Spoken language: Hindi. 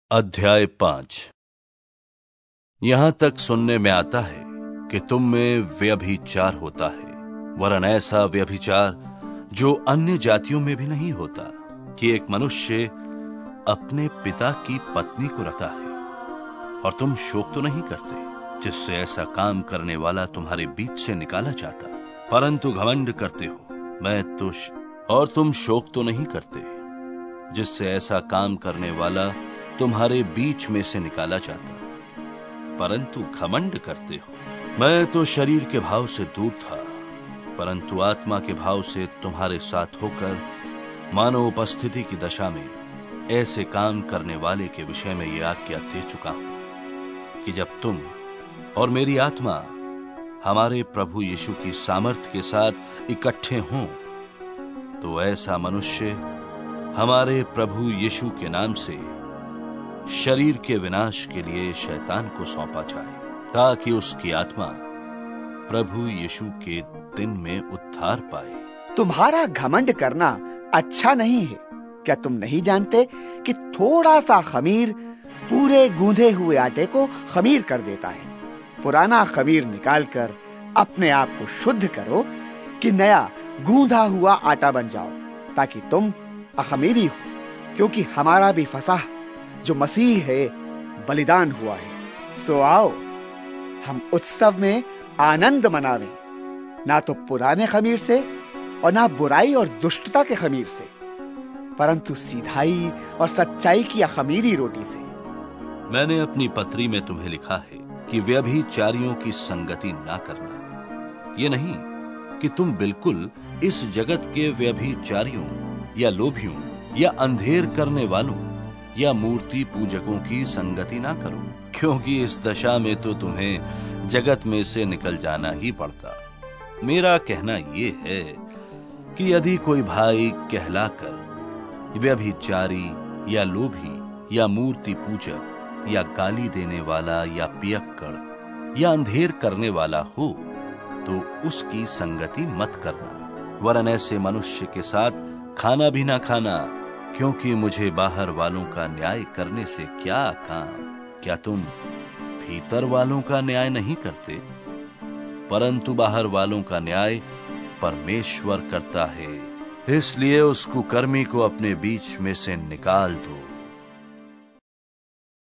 अध्याय 5। यहां तक सुनने में आता है कि तुम में व्यभिचार होता है, वरन ऐसा व्यभिचार जो अन्य जातियों में भी नहीं होता, कि एक मनुष्य अपने पिता की पत्नी को रखता है। और तुम शोक तो नहीं करते, जिससे ऐसा काम करने वाला तुम्हारे बीच से निकाला जाता, परंतु घमंड करते हो। और तुम शोक तो नहीं करते, जिससे ऐसा काम करने वाला तुम्हारे बीच में से निकाला जाता, परंतु घमंड करते हो। मैं तो शरीर के भाव से दूर था, परंतु आत्मा के भाव से तुम्हारे साथ होकर मानव उपस्थिति की दशा में ऐसे काम करने वाले के विषय में यह आज्ञा दे चुका हूं कि जब तुम और मेरी आत्मा हमारे प्रभु यीशु की सामर्थ्य के साथ इकट्ठे हों, तो ऐसा मनुष्य हमारे प्रभु यीशु के नाम से शरीर के विनाश के लिए शैतान को सौंपा जाए, ताकि उसकी आत्मा प्रभु यीशु के दिन में उद्धार पाए। तुम्हारा घमंड करना अच्छा नहीं है। क्या तुम नहीं जानते कि थोड़ा सा खमीर पूरे गूंधे हुए आटे को खमीर कर देता है? पुराना खमीर निकालकर अपने आप को शुद्ध करो कि नया गूंधा हुआ आटा बन जाओ, ताकि तुम अखमीरी हो, क्योंकि हमारा भी फसह जो मसीह है बलिदान हुआ है। सो आओ, हम उत्सव में आनंद मनावें, ना तो पुराने खमीर से और ना बुराई और दुष्टता के खमीर से, परंतु सीधाई और सच्चाई की अखमीरी रोटी से। मैंने अपनी पत्री में तुम्हें लिखा है कि व्यभिचारियों की संगति ना करना। ये नहीं कि तुम बिल्कुल इस जगत के व्यभिचारियों या लोभियों या अंधेर करने वालों या मूर्ति पूजकों की संगति ना करो, क्योंकि इस दशा में तो तुम्हें जगत में से निकल जाना ही पड़ता। मेरा कहना ये है कि यदि कोई भाई कहलाकर व्यभिचारी या लोभी या मूर्ति पूजक या गाली देने वाला या पियक्कड़ या अंधेर करने वाला हो, तो उसकी संगति मत करना, वरन ऐसे मनुष्य के साथ खाना भी ना खाना, क्योंकि मुझे बाहर वालों का न्याय करने से क्या काम? क्या तुम भीतर वालों का न्याय नहीं करते? परंतु बाहर वालों का न्याय परमेश्वर करता है। इसलिए उस कुकर्मी को अपने बीच में से निकाल दो।